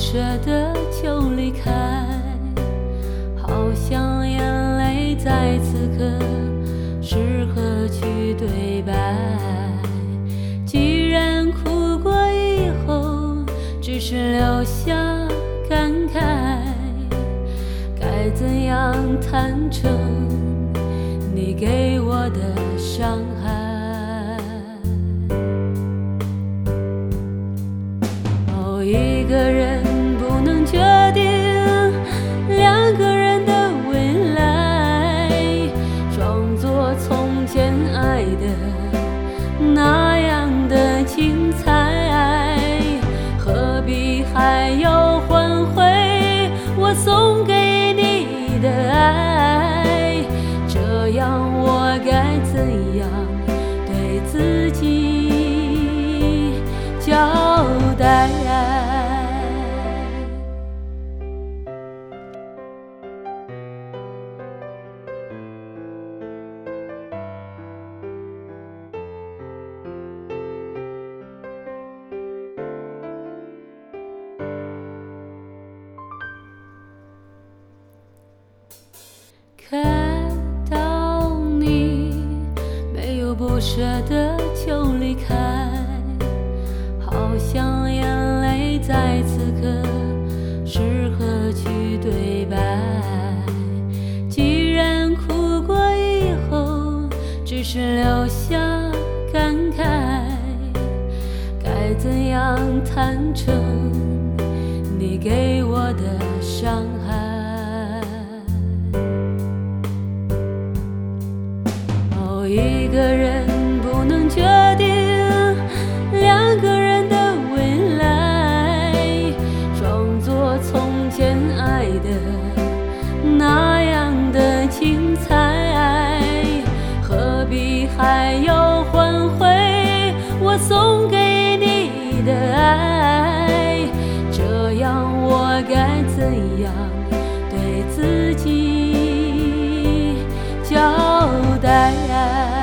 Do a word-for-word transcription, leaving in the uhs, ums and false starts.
舍得就离开，好像眼泪在此刻适合去对白。既然哭过以后只是留下感慨，该怎样坦诚你给我的伤害？哦，一个人不能决定两个人的未来，装作从前爱的那样的精彩，何必还要还回我送给你的爱？这样我该怎样对自己交代？看到你没有不舍得就离开，好像眼泪在此刻适合去对白。既然哭过以后只是留下感慨，该怎样坦诚你给我的伤害？一个人不能决定两个人的未来，装作从前爱的那样的精彩，何必还要还回我送给你的爱？这样我该怎样对自己交代？